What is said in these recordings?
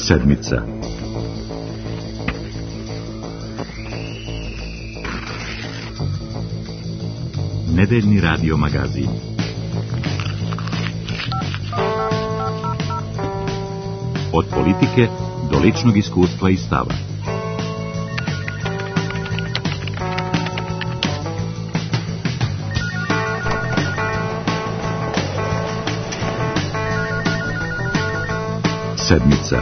Sedmica. Nedeljni radio magazin. Od politike do ličnog iskustva i stava. Sedmica.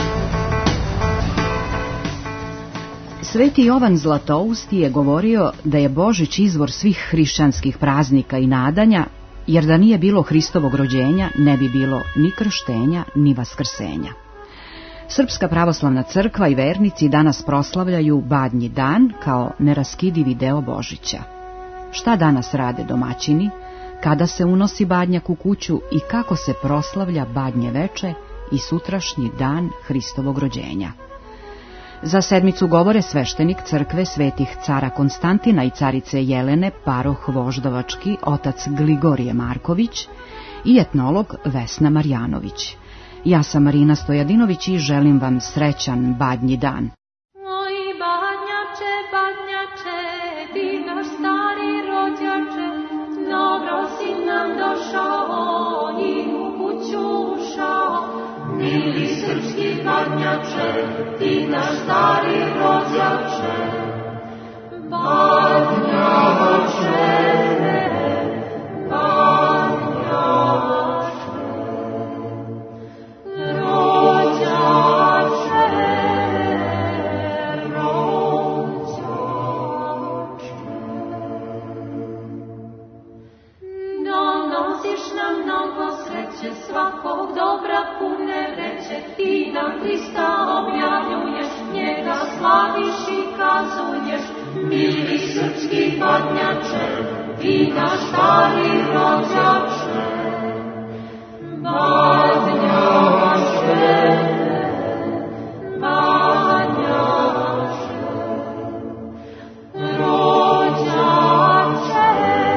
Sveti Jovan Zlatousti je govorio da je Božić izvor svih hrišćanskih praznika i nadanja, jer da nije bilo Hristovog rođenja, ne bi bilo ni krštenja, ni vaskrsenja. Srpska pravoslavna crkva i vernici danas proslavljaju Badnji dan kao neraskidivi deo Božića. Šta danas rade domaćini, kada se unosi badnjak u kuću i kako se proslavlja Badnje veče i sutrašnji dan Hristovog rođenja? Za sedmicu govore sveštenik crkve svetih cara Konstantina i carice Jelene, paroh Voždovački, otac Gligorije Marković i etnolog Vesna Marjanović. Ja sam Marina Stojadinović i želim vam srećan Badnji dan. Oj, badnjače, badnjače, ti naš stari rođače, dobro si nam došao i u kuću ušao. Mili srpski badnjače, ti naš stari rođače, badnjače, svakog dobra pune vreće, ti nam Hrista objavljuješ, njega slaviš i kazuješ. Mili srpski badnjače, ti naš stari rođače, badnjače, badnjače, rođače,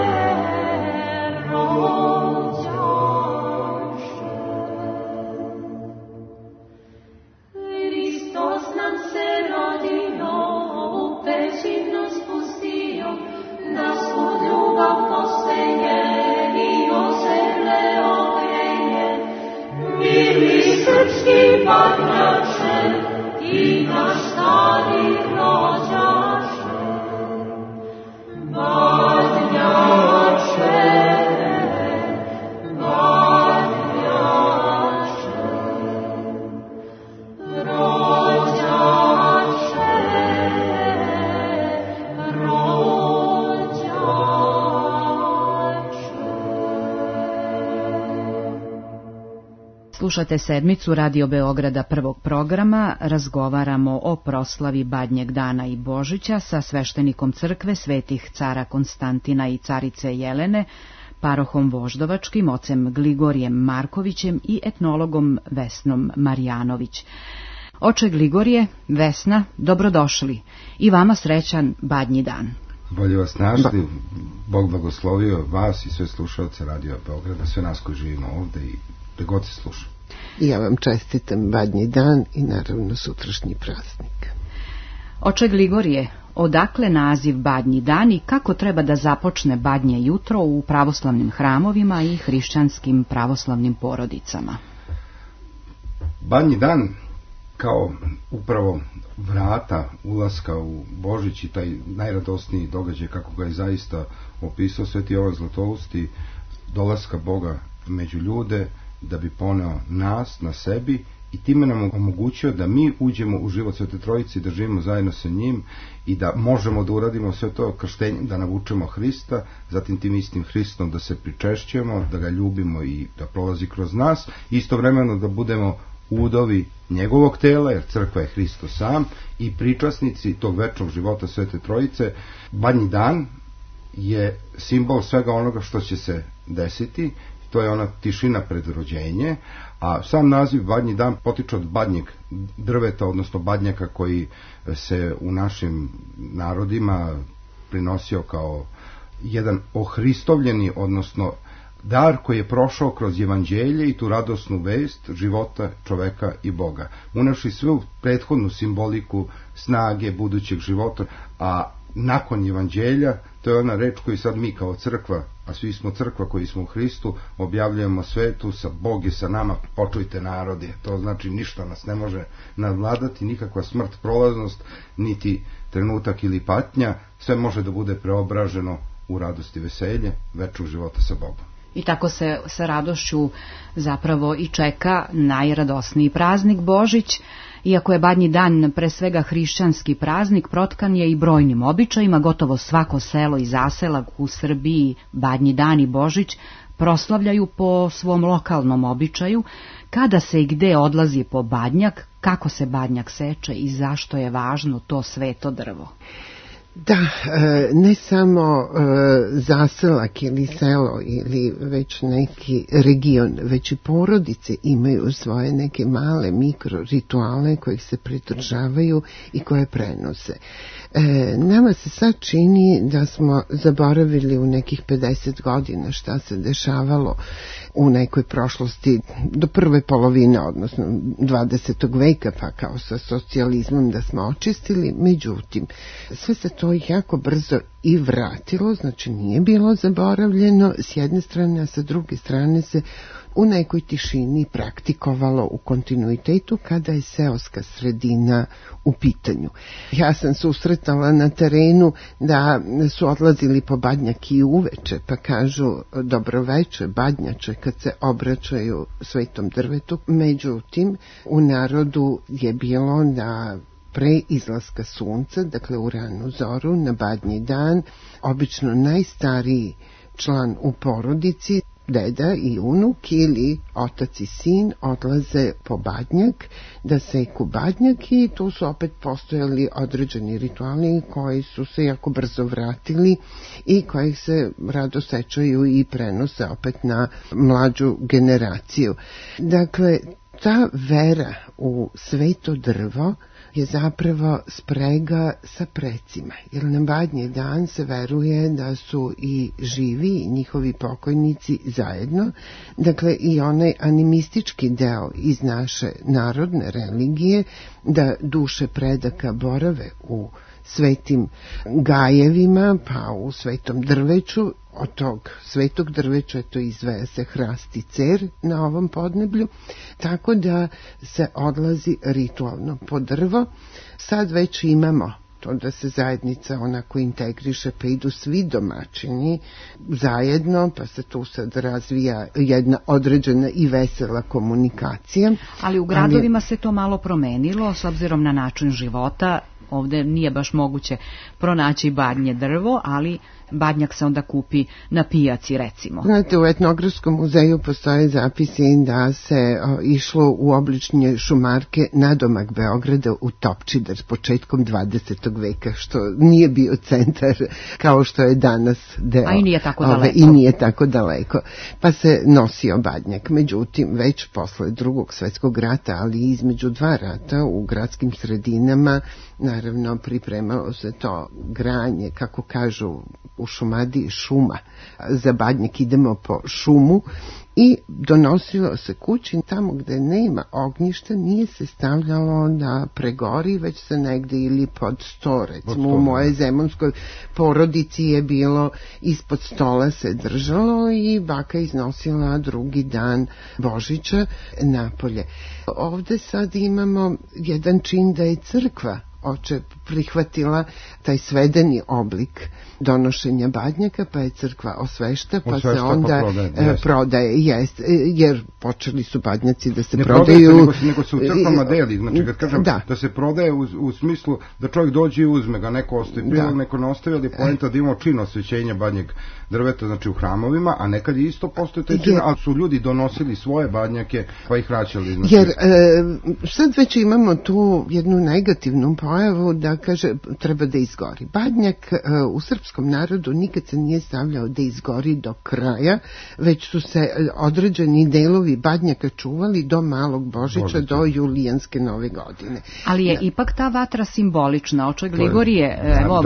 srpski badnjače, ti naš stari rođače, badnjače, badnjače, rođače, rođače. Slušate sedmicu Radio Beograda prvog programa. Razgovaramo o proslavi Badnjeg dana i Božića sa sveštenikom crkve svetih cara Konstantina i carice Jelene, parohom Voždovačkim, ocem Gligorijem Markovićem i etnologom Vesnom Marjanović. Oče Gligorije, Vesna, dobrodošli i vama srećan Badnji dan. Bolje vas našli, Bog blagoslovio vas i sve slušalce Radio Beograda, sve nas koji živimo ovde i da god se sluša. Ja vam čestitam Badnji dan i naravno sutrašnji praznik. Oče Gligorije, odakle naziv Badnji dan i kako treba da započne Badnje jutro u pravoslavnim hramovima i hrišćanskim pravoslavnim porodicama? Badnji dan kao upravo vrata ulaska u Božić i taj najradosniji događaj, kako ga je zaista opisao sveti Jovan Zlatousti, dolaska Boga među ljude, da bi poneo nas na sebi i time nam omogućio da mi uđemo u život Svete Trojice i da živimo zajedno sa njim i da možemo da uradimo sve to krštenjem, da navučemo Hrista, zatim tim istim Hristom da se pričešćujemo, da ga ljubimo i da prolazi kroz nas, istovremeno da budemo udovi njegovog tela, jer crkva je Hristo sam, i pričasnici tog večnog života Svete Trojice. Badnji dan je simbol svega onoga što će se desiti. To je ona tišina pred rođenje, a sam naziv Badnji dan potiče od badnjeg drveta, odnosno badnjaka koji se u našim narodima prinosio kao jedan ohristovljeni, odnosno dar koji je prošao kroz evanđelje i tu radosnu vest života čoveka i Boga. Unavši svu prethodnu simboliku snage budućeg života, a nakon evanđelja, to je ona reč koju sad mi kao crkva, a svi smo crkva koji smo u Hristu, objavljujemo svetu, sa Bog je sa nama, počujte narodi. To znači ništa nas ne može nadvladati, nikakva smrt, prolaznost, niti trenutak ili patnja, sve može da bude preobraženo u radost i veselje večnog života sa Bogom. I tako se sa radošću zapravo i čeka najradosniji praznik Božić. Iako je Badnji dan pre svega hrišćanski praznik, protkan je i brojnim običajima. Gotovo svako selo i zaselak u Srbiji Badnji dan i Božić proslavljaju po svom lokalnom običaju. Kada se i gde odlazi po badnjak, kako se badnjak seče i zašto je važno to sveto drvo? Da, ne samo zaselak ili selo ili već neki region, već i porodice imaju svoje neke male mikro rituale kojih se pridržavaju i koje prenose. Nama se sad čini da smo zaboravili u nekih 50 godina šta se dešavalo u nekoj prošlosti do prve polovine, odnosno 20. veka, pa kao sa socijalizmom da smo očistili. Međutim, sve se to jako brzo i vratilo, znači nije bilo zaboravljeno s jedne strane, a sa druge strane se u nekoj tišini praktikovalo u kontinuitetu kada je seoska sredina u pitanju. Ja sam susretala na terenu da su odlazili po badnjak i uveče, pa kažu dobroveče badnjače kad se obraćaju svetom drvetu. Međutim, u narodu je bilo da pre izlaska sunca, dakle u ranu zoru, na Badnji dan, obično najstariji član u porodici, deda i unuk ili otac i sin odlaze po badnjak da seku badnjak i tu su opet postojali određeni rituali koji su se jako brzo vratili i kojih se rado sečaju i prenose opet na mlađu generaciju. Dakle, ta vera u sveto drvo je zapravo sprega sa precima, jer na Badnji dan se veruje da su i živi i njihovi pokojnici zajedno, dakle i onaj animistički deo iz naše narodne religije, da duše predaka borave u svetim gajevima, pa u svetom drveću. Od tog svetog drveća to izveja se hrast i cer na ovom podneblju, tako da se odlazi ritualno po drvo. Sad već imamo to da se zajednica onako integriše, pa idu svi domaćini zajedno, pa se tu sad razvija jedna određena i vesela komunikacija. Ali u gradovima se to malo promenilo s obzirom na način života. Ovde nije baš moguće pronaći badnje drvo, ali badnjak se onda kupi na pijaci, recimo. Znate, u Etnografskom muzeju postoje zapisi da se išlo u obličnje šumarke nadomak Beograda u Topčider početkom 20. veka, što nije bio centar kao što je danas deo. A i nije tako daleko. I nije tako daleko. Pa se nosio badnjak. Međutim, već posle Drugog svjetskog rata, ali i između dva rata u gradskim sredinama, naravno pripremalo se to granje, kako kažu u Šumadiji, šuma. Za badnjak idemo po šumu i donosilo se kući tamo gde nema ognjišta, nije se stavljalo da pregori, već se negde ili pod sto, recimo u moje zemunskoj porodici je bilo ispod stola se držalo i baka iznosila drugi dan Božića napolje. Ovde sad imamo jedan čin da je crkva prihvatila taj svedeni oblik donošenja badnjaka, pa je crkva osvešta, pa se onda prodaje, jest, jer počeli su badnjaci da se prodaju. Nego se u crkvama deli, znači kad kažem da se prodaje u smislu da čovjek dođe i uzme ga, neko ostaje prilog, neko ne ostaje, ali poenta da imamo čin osvećenja badnjeg drveta, znači u hramovima, a nekad je isto postoje taj čin, ali su ljudi donosili svoje badnjake pa ih vraćali. Znači. Jer sad već imamo tu jednu negativnu pojavu da kaže treba da izgori. Badnjak u srpskom narodu nikad se nije stavljao da izgori do kraja, već su se određeni delovi badnjaka čuvali do Malog Božića, do Julijanske nove godine. Ali je ipak ta vatra simbolična. Oče Gligorije,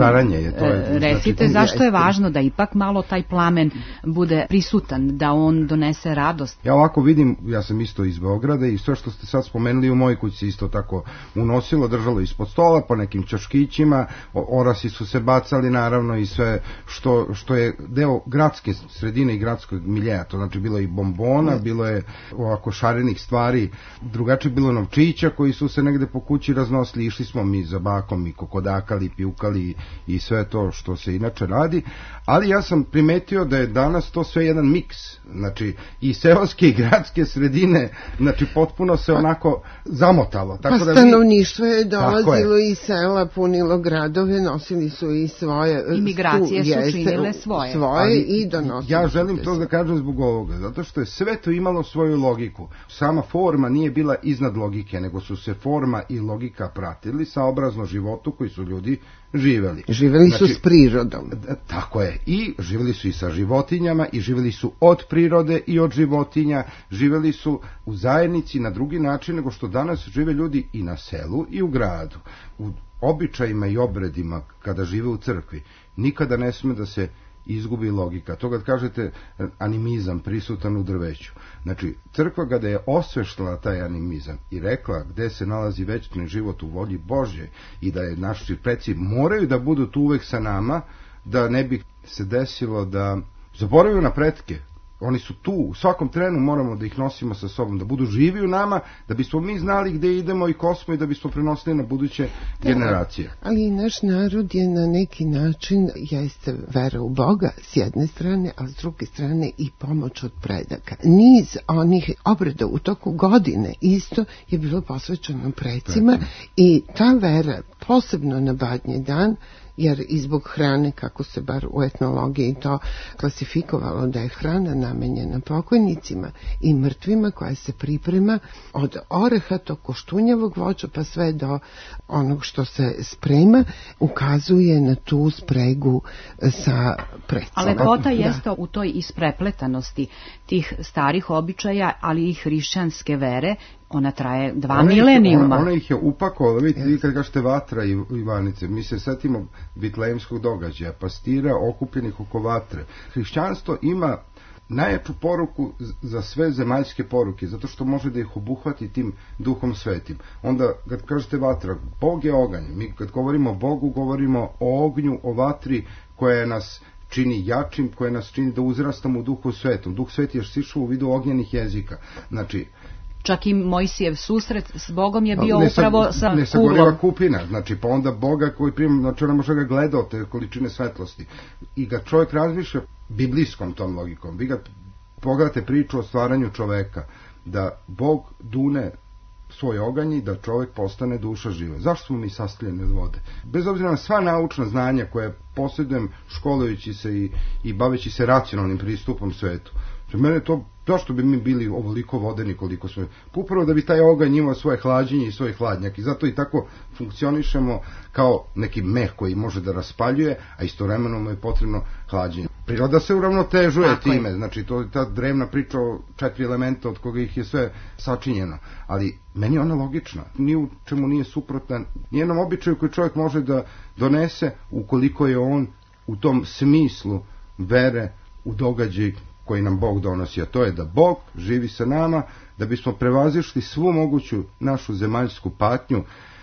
recite zašto je važno da ipak malo taj plamen bude prisutan, da on donese radost. Ja ovako vidim, ja sam isto iz Beograda i sve što ste sad spomenuli u mojoj kući isto tako unosilo, držalo ispod stola po nekim ćoškićima, orasi su se bacali naravno i sve što je deo gradske sredine i gradskog miljeja, to znači bilo i bombona, bilo je ovako šarenih stvari, drugačije bilo novčića koji su se negde po kući raznosili, išli smo mi za bakom i kokodakali, pijukali i sve to što se inače radi, ali ja sam primetio da je danas to sve jedan miks, znači i seoske i gradske sredine, znači potpuno se onako zamotalo. Tako da stanovništvo je dolazilo iz sela, punilo gradove, nosili su i svoje... Imigracije su činile svoje i donosili. Ja želim to da kažem zbog ovoga, zato što je sve to imalo svoju logiku. Sama forma nije bila iznad logike, nego su se forma i logika pratili saobrazno životu koji su ljudi živeli. Živeli su s prirodom. Tako je. I živeli su i sa životinjama i živeli su od prirode i od životinja. Živeli su u zajednici na drugi način nego što danas žive ljudi i na selu i u gradu. U običajima i obredima kada žive u crkvi nikada ne sme da se izgubi logika. To kad kažete animizam prisutan u drveću. Znači, crkva kada je osveštila taj animizam i rekla gde se nalazi večni život u volji Božje i da je naši preci moraju da budu tu uvek sa nama, da ne bi se desilo da zaboravaju na pretke. Oni su tu, u svakom trenu moramo da ih nosimo sa sobom, da budu živi u nama, da bismo mi znali gde idemo i ko smo i da bismo prenosili na buduće generacije. Ali naš narod je na neki način, jeste vera u Boga s jedne strane, a s druge strane i pomoć od predaka. Niz onih obreda u toku godine isto je bilo posvećeno precima i ta vera, posebno na Badnji dan, jer i zbog hrane, kako se bar u etnologiji to klasifikovalo, da je hrana namenjena pokojnicima i mrtvima koja se priprema od oreha, to koštunjavog voća pa sve do onog što se sprema, ukazuje na tu spregu sa precima. A lepota jeste u toj isprepletanosti tih starih običaja, ali i hrišćanske vere. Ona traje 2 milenijuma. Ona ih je upakovala, vidite, vi kad kažete vatra i Ivanice, mi se setimo bitlejemskog događaja, pastira okupljenih oko vatre. Hrišćanstvo ima najjaču poruku za sve zemaljske poruke, zato što može da ih obuhvati tim duhom svetim. Onda, kad kažete vatra, Bog je oganj. Mi kad govorimo o Bogu, govorimo o ognju, o vatri koja nas čini jačim, koja nas čini da uzrastamo u duhu svetom. Duh sveti je sišao u vidu ognjenih jezika. Znači, čak i Mojsijev susret s Bogom je bio upravo sa ne sa goriva kupina, znači pa onda Boga koji prima, znači ona može ga gleda od te količine svetlosti i ga čovjek razmišlja biblijskom tom logikom. Vi ga pogledate priču o stvaranju čoveka, da Bog dune svoj oganj i da čovjek postane duša živa. Zašto smo mi sastavljeni od vode? Bez obzira na sva naučna znanja koje posjedujem školujući se i baveći se racionalnim pristupom svetu. Za mene to, zašto bi mi bili ovoliko vodeni koliko smo? Upravo da bi taj oganj imao svoje hlađenje i svoj hladnjak i zato i tako funkcionišemo kao neki meh koji može da raspaljuje, a istovremeno mu je potrebno hlađenje. Priroda se uravnotežuje time, znači to je ta drevna priča o 4 elementa od koga ih je sve sačinjeno, ali meni je ona logična, ni u čemu nije suprotna, nijednom običaju koji čovjek može da donese ukoliko je on u tom smislu vere u događaj koji nam Bog donosi, a to je da Bog živi sa nama, da bismo prevazišli svu moguću našu zemaljsku patnju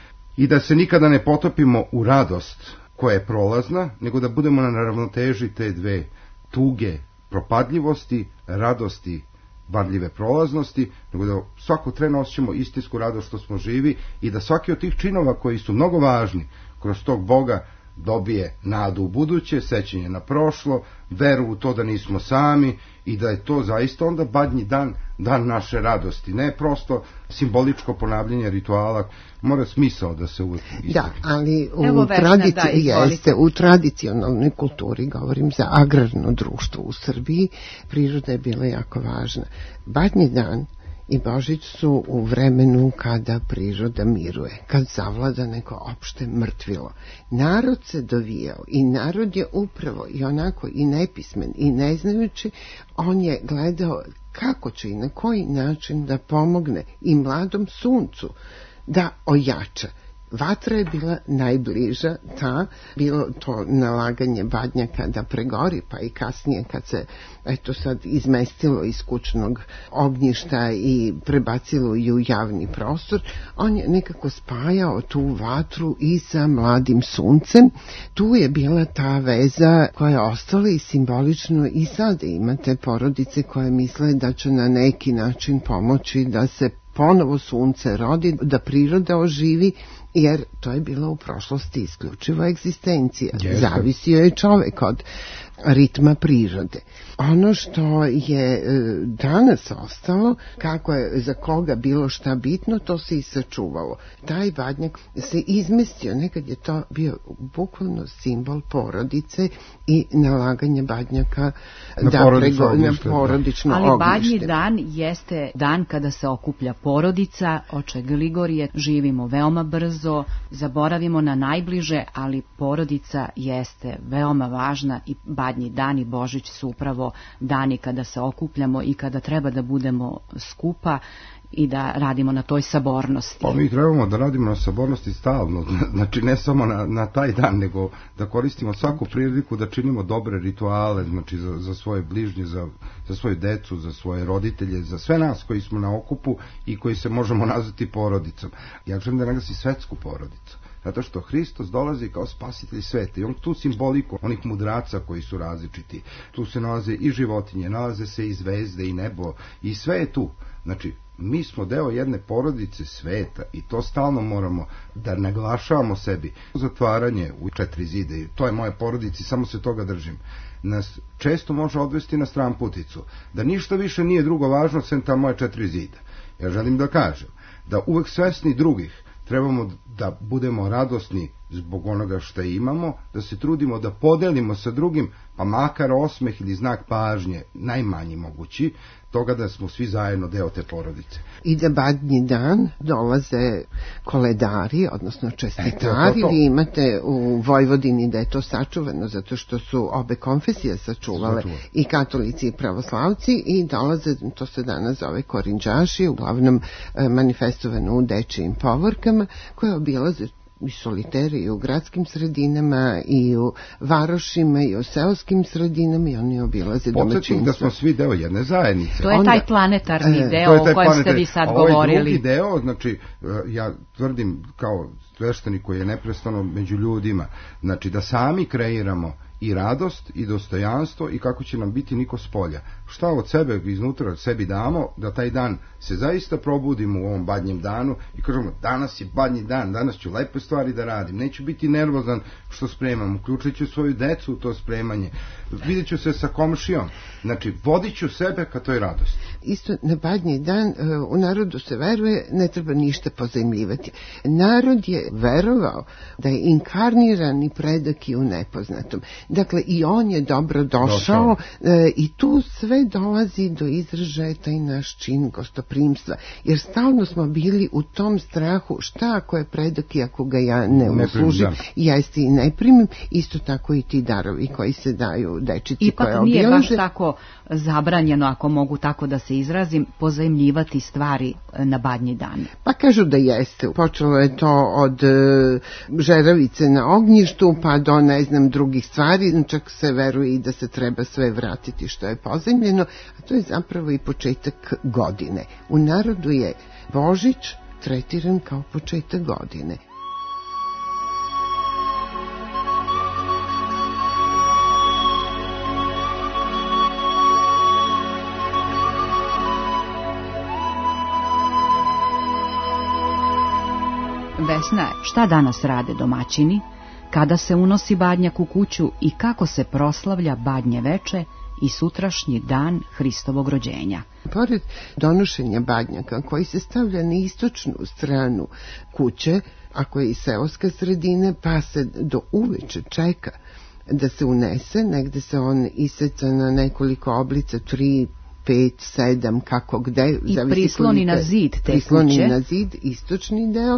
i da se nikada ne potopimo u radost koja je prolazna, nego da budemo na ravnoteži te dve tuge propadljivosti, radosti, varljive prolaznosti, nego da svako tren osjećamo istinsku radost što smo živi i da svaki od tih činova koji su mnogo važni kroz tog Boga dobije nadu u buduće, sećanje na prošlo, veru u to da nismo sami i da je to zaista onda Badnji dan, dan naše radosti, ne prosto simboličko ponavljanje rituala, mora smisao da se uvek istakne. Da, ali u tradicionalnoj kulturi, govorim za agrarno društvo u Srbiji, priroda je bila jako važna. Badnji dan i Božić su u vremenu kada priroda miruje, kad zavlada neko opšte mrtvilo. Narod se dovijao i narod je upravo i onako i nepismen i neznajući, on je gledao kako će i na koji način da pomogne i mladom suncu da ojača. Vatra je bila najbliža, bilo to nalaganje badnjaka da pregori, pa i kasnije kad se sad izmestilo iz kućnog ognjišta i prebacilo i u javni prostor, on je nekako spajao tu vatru i sa mladim suncem. Tu je bila ta veza koja je ostala i simbolično i sada imate porodice koje misle da će na neki način pomoći da se ponovo sunce rodi, da priroda oživi, jer to je bila u prošlosti isključiva egzistencija. Zavisio je čovek od ritma prirode. Ono što je danas ostalo, kako je za koga bilo šta bitno, to se i sačuvalo. Taj badnjak se izmestio, nekad je to bio bukvalno simbol porodice i nalaganje badnjaka na porodično ognjište. Ali badnji dan jeste dan kada se okuplja porodica, oče Gligorije, živimo veoma brzo, zaboravimo na najbliže, ali porodica jeste veoma važna i badnji dan i Božić su upravo dani kada se okupljamo i kada treba da budemo skupa i da radimo na toj sabornosti. Pa mi trebamo da radimo na sabornosti stalno, znači ne samo na taj dan, nego da koristimo svaku priliku da činimo dobre rituale, znači za svoje bližnje, za svoju decu, za svoje roditelje, za sve nas koji smo na okupu i koji se možemo nazvati porodicom. Ja želim da naglasim svetsku porodicu. Zato što Hristos dolazi kao spasitelj sveta i on tu simboliku onih mudraca koji su različiti. Tu se nalaze i životinje, nalaze se i zvezde i nebo i sve je tu. Znači, mi smo deo jedne porodice sveta i to stalno moramo da naglašavamo sebi. Zatvaranje u 4 zida, to je moja porodica i samo se toga držim, nas često može odvesti na stranputicu, da ništa više nije drugo važno sem ta moja 4 zida. Ja želim da kažem da uvek svesni drugih trebamo da budemo radosni zbog onoga što imamo, da se trudimo da podelimo sa drugim, pa makar osmeh ili znak pažnje, najmanji mogući, toga da smo svi zajedno deo te porodice. I da badnji dan dolaze koledari, odnosno čestitari, vi imate u Vojvodini da je to sačuvano, zato što su obe konfesije sačuvale, i katolici i pravoslavci, i dolaze, to se danas zove korindžaši, uglavnom manifestovano u dečijim povorkama, koje obilaze i soliteri i u gradskim sredinama i u varošima i u seoskim sredinama i oni obilaze domaćinstva. Podsjetim da smo svi deo jedne zajednice. To je taj planetarni deo o kojem ste vi sad govorili. Drugi deo, znači ja tvrdim kao sveštenik koji je neprestano među ljudima, znači da sami kreiramo i radost i dostojanstvo i kako će nam biti niko s polja. Šta od sebe iznutra od sebi damo, da taj dan se zaista probudimo u ovom badnjem danu i kažemo danas je badnji dan, danas ću lepe stvari da radim, neću biti nervozan što spremam, uključit ću svoju decu u to spremanje, vidjet ću se sa komšijom, znači vodit ću sebe ka toj radosti. Isto na badnji dan u narodu se veruje, ne treba ništa pozajmljivati. Narod je verovao da je inkarnirani predak i u nepoznatom. Dakle, i on je dobro došao i tu sve dolazi do izražaja taj naš čin gostoprimstva, jer stalno smo bili u tom strahu šta ako je predak i ako ga ja ne uslužim, jeste i ne primim, isto tako i ti darovi koji se daju dečici koje obilaze. Ipak nije baš tako zabranjeno, ako mogu tako da se izrazim, pozajmljivati stvari na badnji dan. Pa kažu da jeste. Počelo je to od žeravice na ognjištu pa do ne znam drugih stvari, čak se veruje i da se treba sve vratiti što je pozajmljeno, a to je zapravo i početak godine. U narodu je Božić tretiran kao početak godine. Vesna, šta danas rade domaćini? Kada se unosi badnjak u kuću i kako se proslavlja badnje veče i sutrašnji dan Hristovog rođenja? Pored donošenja badnjaka koji se stavlja na istočnu stranu kuće, ako je i seoska sredina, pa se do uveče čeka da se unese, negde se on iseca na nekoliko oblica, 3, 5, 7, kako gde. I prisloni na zid te prisloni kuće. na zid, istočni deo,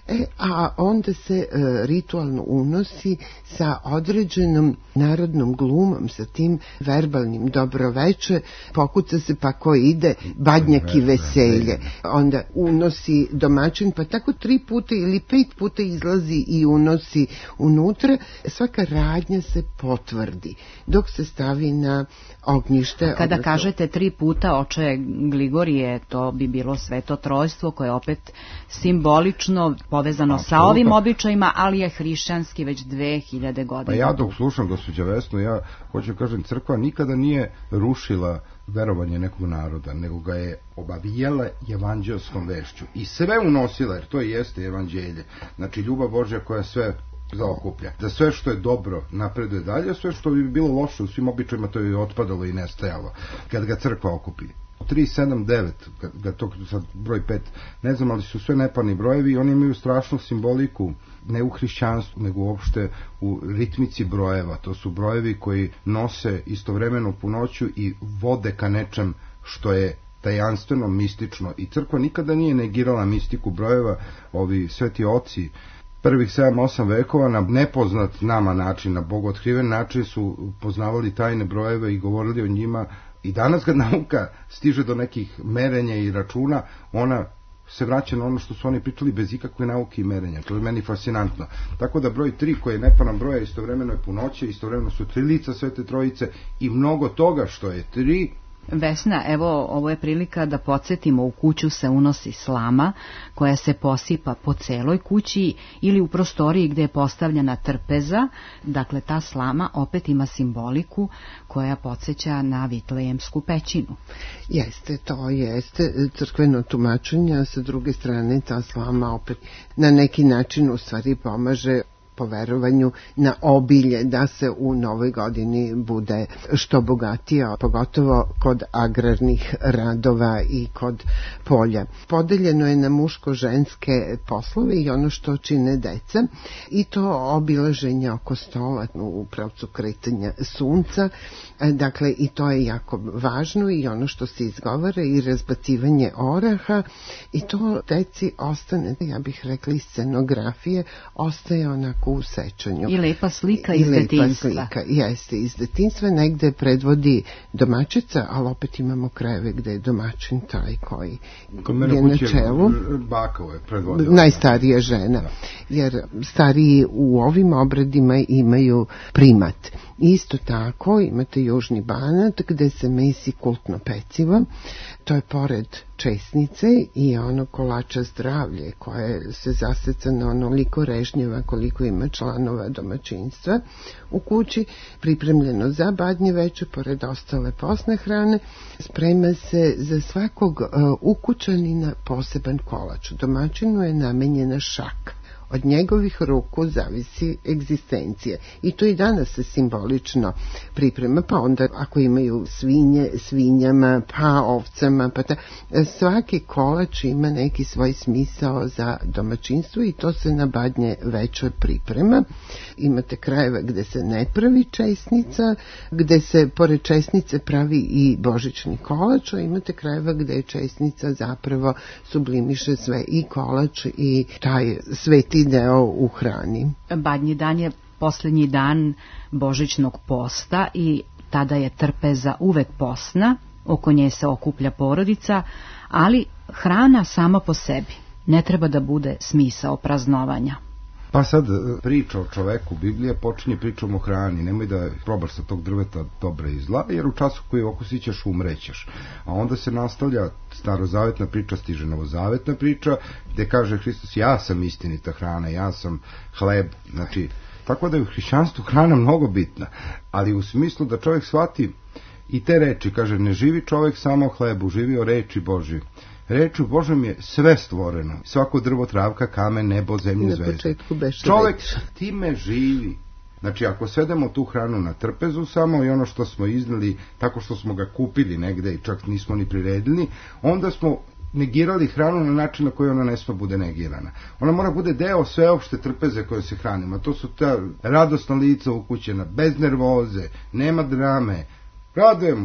a onda se ritualno unosi sa određenom narodnom glumom, sa tim verbalnim dobroveče, pokuca se pa ko ide, badnjak i veselje. Onda unosi domaćin, pa tako 3 puta ili 5 puta izlazi i unosi unutra. Svaka radnja se potvrdi dok se stavi na ognjište. Kada kažete 3 puta oče Gligorije, to bi bilo Sveto Trojstvo, koje je opet simbolično povezano sa ovim običajima, ali je hrišćanski već 2000 godina. Pa ja dok slušam gospođa Vesnu, ja hoću kažem, crkva nikada nije rušila verovanje nekog naroda, nego ga je obavijala evanđelskom vešću i sve unosila, jer to jeste evanđelje. Znači ljubav Božja koja sve zaokuplja. Da sve što je dobro napreduje dalje, sve što bi bilo loše u svim običajima to je otpadalo i nestajalo. Kad ga crkva okupi. 3, 7, 9, kad to sad broj 5, ne znam, ali su sve neparni brojevi i oni imaju strašnu simboliku, ne u hrišćanstvu, nego uopšte u ritmici brojeva. To su brojevi koji nose istovremeno punoću i vode ka nečem što je tajanstveno, mistično. I crkva nikada nije negirala mistiku brojeva. Ovi sveti oci prvih 7-8 vekova na nepoznat nama način, na bogootkriven način su poznavali tajne brojeve i govorili o njima. I danas kad nauka stiže do nekih merenja i računa, ona se vraća na ono što su oni pričali bez ikakve nauke i merenja. To je meni fascinantno. Tako da broj 3 koji je neparan broj, istovremeno je punoće, istovremeno su 3 lica Svete Trojice i mnogo toga što je 3. Vesna, evo, ovo je prilika da podsjetimo, u kuću se unosi slama koja se posipa po celoj kući ili u prostoriji gde je postavljena trpeza. Dakle, ta slama opet ima simboliku koja podsjeća na Vitlejemsku pećinu. Jeste, to jeste crkveno tumačenje, a sa druge strane ta slama opet na neki način u stvari pomaže po verovanju na obilje, da se u novoj godini bude što bogatija, pogotovo kod agrarnih radova i kod polja. Podeljeno je na muško-ženske poslove i ono što čine deca, i to obilaženje oko stola u pravcu kretanja sunca. Dakle, i to je jako važno, i ono što se izgovara, i razbacivanje oraha, i to deci ostane, ja bih rekla, iz scenografije, ostaje onako u sećanju. I lepa slika iz detinjstva. Slika, jeste, iz detinjstva, negde predvodi domaćica, ali opet imamo krajeve gde je domaćin taj koji je na čelu. Baka je predvodila. Najstarija žena, da. Jer stariji u ovim obredima imaju primat. Isto tako imate Južni Banat gde se mesi kultno pecivo, to je pored česnice i ono kolača zdravlje koje se zaseca na onoliko režnjeva koliko ima članova domaćinstva u kući, pripremljeno za badnje veče, pored ostale posne hrane. Sprema se za svakog ukućanina poseban kolač. Domaćinu je namenjena šaka. Od njegovih ruku zavisi egzistencija. I to i danas se simbolično priprema, pa onda ako imaju svinje, svinjama, pa ovcama, pa svaki kolač ima neki svoj smisao za domaćinstvo i to se na badnje večer priprema. Imate krajeve gde se ne pravi česnica, gde se pored česnice pravi i božićni kolač, a imate krajeva gde je česnica zapravo sublimiše sve, i kolač i taj sveti deo u hrani. Badnji dan je posljednji dan božićnog posta i tada je trpeza uvek posna, oko nje se okuplja porodica, ali hrana sama po sebi ne treba da bude smisao praznovanja. Pa sad priča o čoveku, Biblija počinje pričom o hrani, nemoj da probaš sa tog drveta dobra i zla, jer u času koji okusićeš umrećeš. A onda se nastavlja starozavetna priča, stiže novozavetna priča, gde kaže Hristos, ja sam istinita hrana, ja sam hleb. Znači, tako da je u hrišćanstvu hrana mnogo bitna, ali u smislu da čovjek shvati i te reči, kaže, ne živi čovjek samo hlebu, živi o reči Božji. Rečju Božom je sve stvoreno. Svako drvo, travka, kamen, nebo, zemlje, zvezde. Čovjek time živi. Znači, ako svedemo tu hranu na trpezu samo i ono što smo iznali tako što smo ga kupili negde i čak nismo ni priredili, onda smo negirali hranu na način na koji ona ne sme bude negirana. Ona mora bude deo sveopšte trpeze koje se hranimo. To su ta radosna lica ukućena, bez nervoze, nema drame. Radujemo se.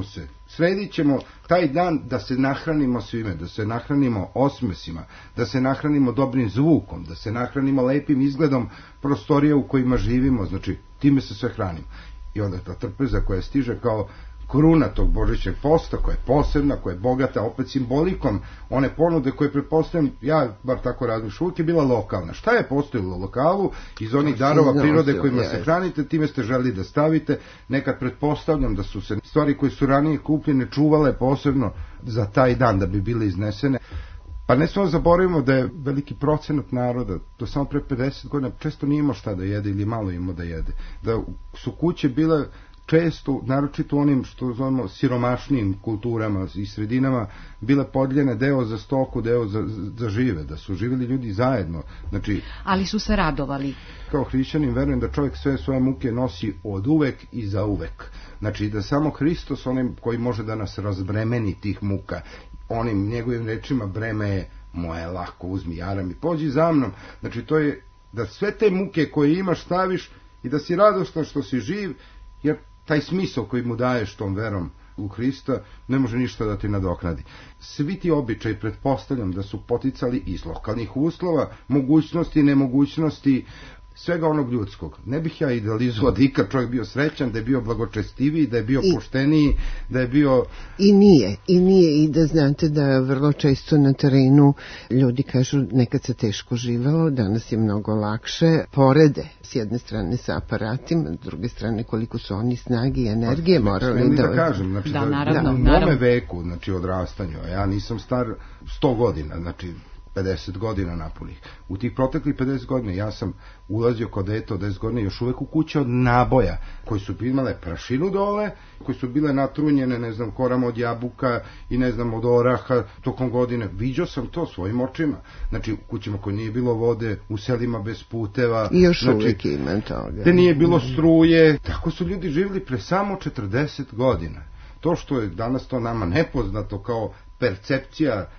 sredit ćemo taj dan da se nahranimo svime, da se nahranimo osmesima, da se nahranimo dobrim zvukom, da se nahranimo lepim izgledom prostorija u kojima živimo, znači time se sve hranimo. I onda ta trpeza koja stiže kao kruna tog božićnog posta, koja je posebna, koja je bogata opet simbolikom one ponude koje pretpostavljam, ja bar tako razmišljam, uvijek je bila lokalna. Šta je postojilo u lokalu iz onih darova prirode kojima se hranite, time ste želi da stavite. Nekad pretpostavljam da su se stvari koje su ranije kupljene čuvale posebno za taj dan da bi bile iznesene. Pa ne smemo zaboravimo da je veliki procenat naroda, do samo pre 50 godina, često nije imao šta da jede ili malo imao da jede. Da su kuće bile često, naročito onim što zovemo siromašnijim kulturama i sredinama, bile podijeljene deo za stoku, deo za žive, da su živjeli ljudi zajedno. Znači, ali su se radovali. Kao hrišćanin verujem da čovjek sve svoje muke nosi od uvek i za uvek. Znači da samo Hristos, onim koji može da nas razbremeni tih muka, onim njegovim rečima, breme je moje, lako uzmi jaram i pođi za mnom. Znači to je da sve te muke koje imaš staviš i da si radostan što si živ, jer taj smisao koji mu daješ tom verom u Hrista ne može ništa da ti nadoknadi. Svi ti običaji pretpostavljam da su poticali iz lokalnih uslova, mogućnosti i nemogućnosti, svega onog ljudskog. Ne bih ja idealizovao da ikad čovjek bio srećan, da je bio blagočestiviji, da je bio pošteniji, da je bio... I nije, i da znate da vrlo često na terenu ljudi kažu nekad se teško živelo, danas je mnogo lakše, porede s jedne strane sa aparatima, s druge strane koliko su oni snage i energije morali da kažem, znači da, naravno, u mome veku, znači odrastanju, a ja nisam star 100 godina, znači 50 godina napunih. U tih proteklih 50 godina ja sam ulazio kod dete od 10 godina još uvek u kuće od naboja, koji su imale prašinu dole, koji su bile natrunjene, ne znam, korama od jabuka i ne znam, od oraha tokom godine. Viđao sam to svojim očima. Znači, u kućima koje nije bilo vode, u selima bez puteva. I još znači, uvek ima toga. Te nije bilo struje. Tako su ljudi živjeli pre samo 40 godina. To što je danas to nama nepoznato kao percepcija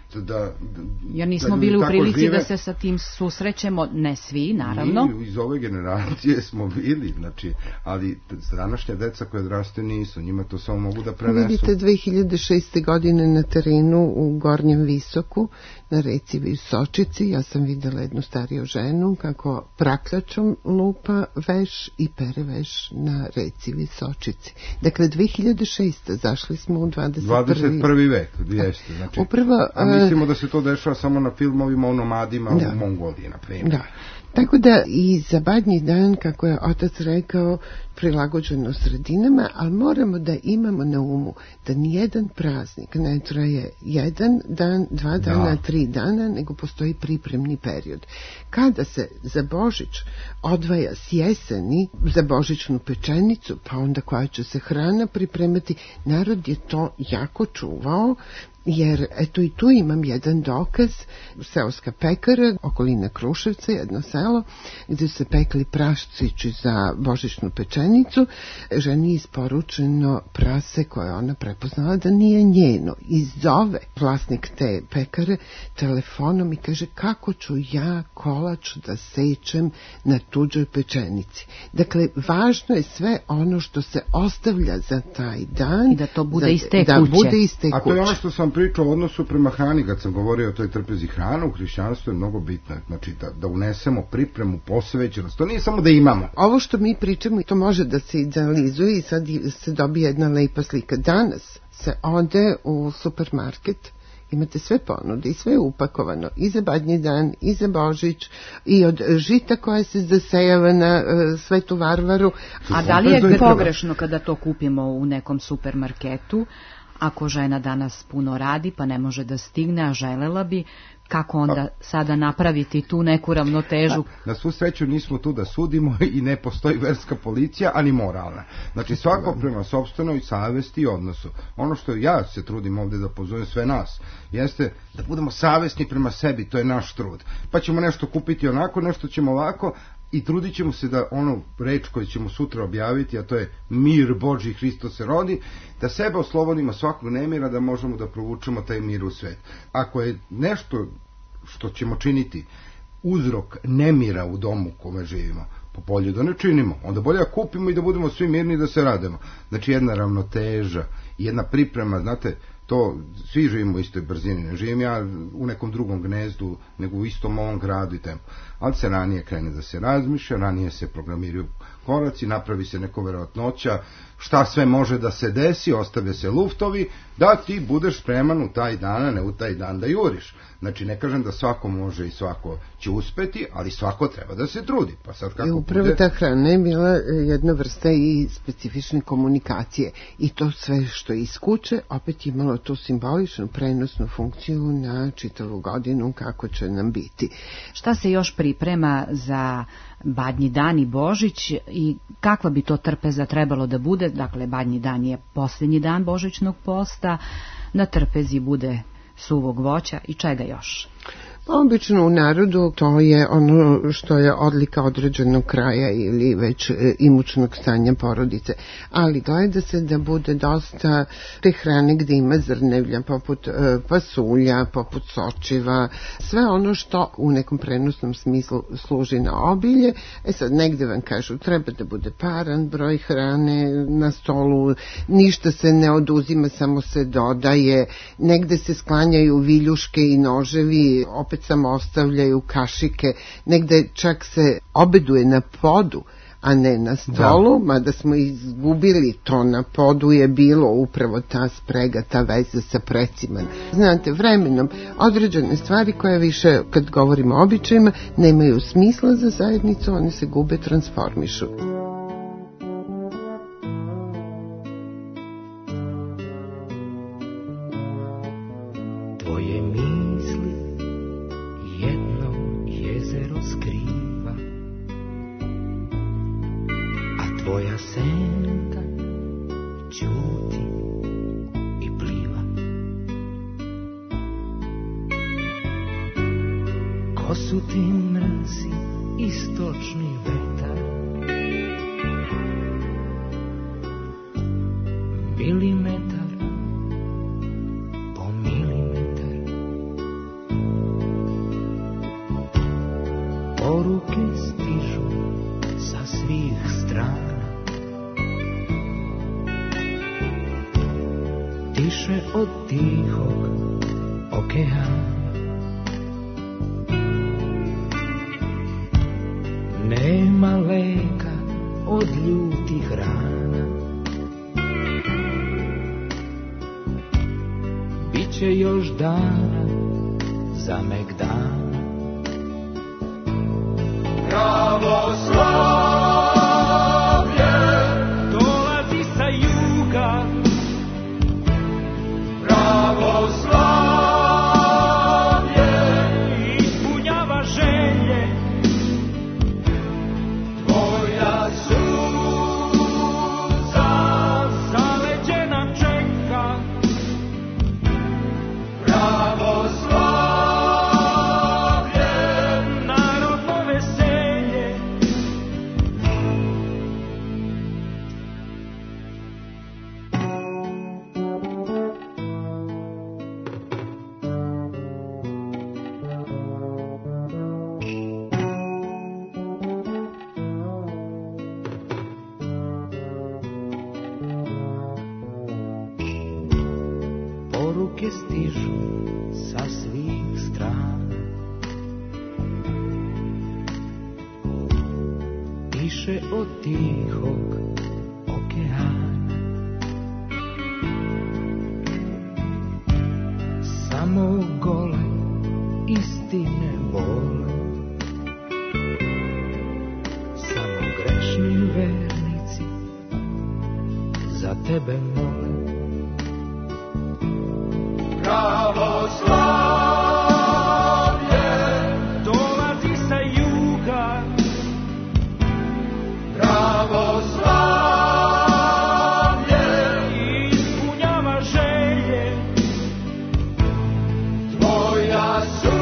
jer nismo bili u prilici žive. Da se sa tim susrećemo, ne svi, naravno. Mi iz ove generacije smo bili, znači, ali današnja deca koje odrastaju nisu, njima to samo mogu da prenesu. Vidite, 2006. godine na terenu u Gornjem Visoku, na reci Visočici, ja sam videla jednu stariju ženu kako praklačom lupa veš i pere veš na reci Visočici. Dakle, 2006. zašli smo u 21. vek, jeste, znači, upravo, mislimo da se to dešava samo na filmovima o nomadima u Mongoliji, na primjer. Da. Tako da i za Badnji dan, kako je otac rekao, prilagođeno sredinama, ali moramo da imamo na umu da nijedan praznik ne traje jedan dan, 2 dana, 3 dana, nego postoji pripremni period. Kada se za Božić odvaja s jeseni za božićnu pečenicu, pa onda koja će se hrana pripremati, narod je to jako čuvao, jer eto i tu imam jedan dokaz, seoska pekara, okolina Kruševca, jedno selo, gdje su se pekli prašcići za božićnu pečenicu, ženi isporučeno prase koje ona prepoznala da nije njeno. I zove vlasnik te pekare telefonom i kaže kako ću ja kolač da sečem na tuđoj pečenici. Dakle, važno je sve ono što se ostavlja za taj dan. I da to bude iz te kuće. Da bude iz te kuće. A to je ono što sam pričao o odnosu prema hrani, kad sam govorio o toj trpezi. Hrana u hrišćanstvu je mnogo bitna, znači da unesemo pripremu, posvećenost. To nije samo da imamo. Ovo što mi pričamo, to može da se idealizuje i sad se dobije jedna lepa slika. Danas se ode u supermarket, imate sve ponude i sve je upakovano i za Badnji dan, i za Božić, i od žita koja se zasejava na Svetu Varvaru. A da li je pogrešno kada to kupimo u nekom supermarketu? Ako žena danas puno radi pa ne može da stigne, a želela bi, kako onda sada napraviti tu neku ravnotežu? Na svu sreću nismo tu da sudimo i ne postoji verska policija, ani moralna. Znači svako prema sopstvenoj savesti i odnosu. Ono što ja se trudim ovdje da pozovem sve nas, jeste da budemo savesni prema sebi, to je naš trud. Pa ćemo nešto kupiti onako, nešto ćemo ovako, i trudit ćemo se da ono reč koju ćemo sutra objaviti, a to je mir Božji, Hristos se rodi, da sebe oslobodimo svakog nemira, da možemo da provučemo taj mir u svet. Ako je nešto što ćemo činiti uzrok nemira u domu u kome živimo, pa bolje da ne činimo. Onda bolje da kupimo i da budemo svi mirni i da se radimo. Znači jedna ravnoteža, jedna priprema, znate, to svi živimo u istoj brzini, ne živim ja u nekom drugom gnezdu, nego u istom ovom gradu i tempu. Ali se ranije krene da se razmišlja, ranije se programiraju koraci, napravi se neko verovatnoća, šta sve može da se desi, ostavlja se luftovi, da ti budeš spreman u taj dan, a ne u taj dan da juriš. Znači, ne kažem da svako može i svako će uspeti, ali svako treba da se trudi. Pa sad kako upravo bude... ta hrana je bila jedna vrsta i specifične komunikacije. I to sve što je iz kuće opet imalo tu simboličnu prenosnu funkciju na čitavu godinu kako će nam biti. Šta se još priprema za Badnji dan i Božić i kakva bi to trpeza trebalo da bude? Dakle, Badnji dan je posljednji dan Božićnog posta, na trpezi bude suvog voća i čega još? Obično u narodu to je ono što je odlika određenog kraja ili već imućnog stanja porodice, ali gleda se da bude dosta te hrane gde ima zrnevlja, poput pasulja, poput sočiva, sve ono što u nekom prenosnom smislu služi na obilje. Sad negde vam kažu treba da bude paran broj hrane na stolu, ništa se ne oduzima, samo se dodaje, negde se sklanjaju viljuške i noževi, opet samo ostavljaju kašike, negde čak se obeduje na podu, a ne na stolu, mada smo izgubili to, na podu je bilo upravo ta sprega, ta veza sa precima. Znate, vremenom određene stvari koje više, kad govorimo o običajima, nemaju smisla za zajednicu, one se gube, transformišu. Tvoje misli jedno jezero skriva, a tvoja senka ćuti i pliva. Ko su ti mrzi istočni vetar, milimetar po milimetar. Poruke stižu sa svih strana, tiše od tihog okeana. Nema leka od ljutih rana, biće još dana za megdana. Pravoslavlje Dolazi sa juga, pravoslavlje ispunjava želje, tvoja suza zaleđena čeka. pravoslavlje Narodno veselje, poruke stižu sa svih strana, tiše od tihog okeana. Samo gole istine bole, samo grešni vernici za tebe mole. pravoslavlje Dolazi sa juga, pravoslavlje ispunjava želje, tvoja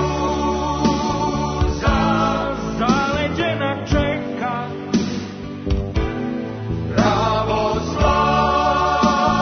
suza zaleđena čeka. pravoslavlje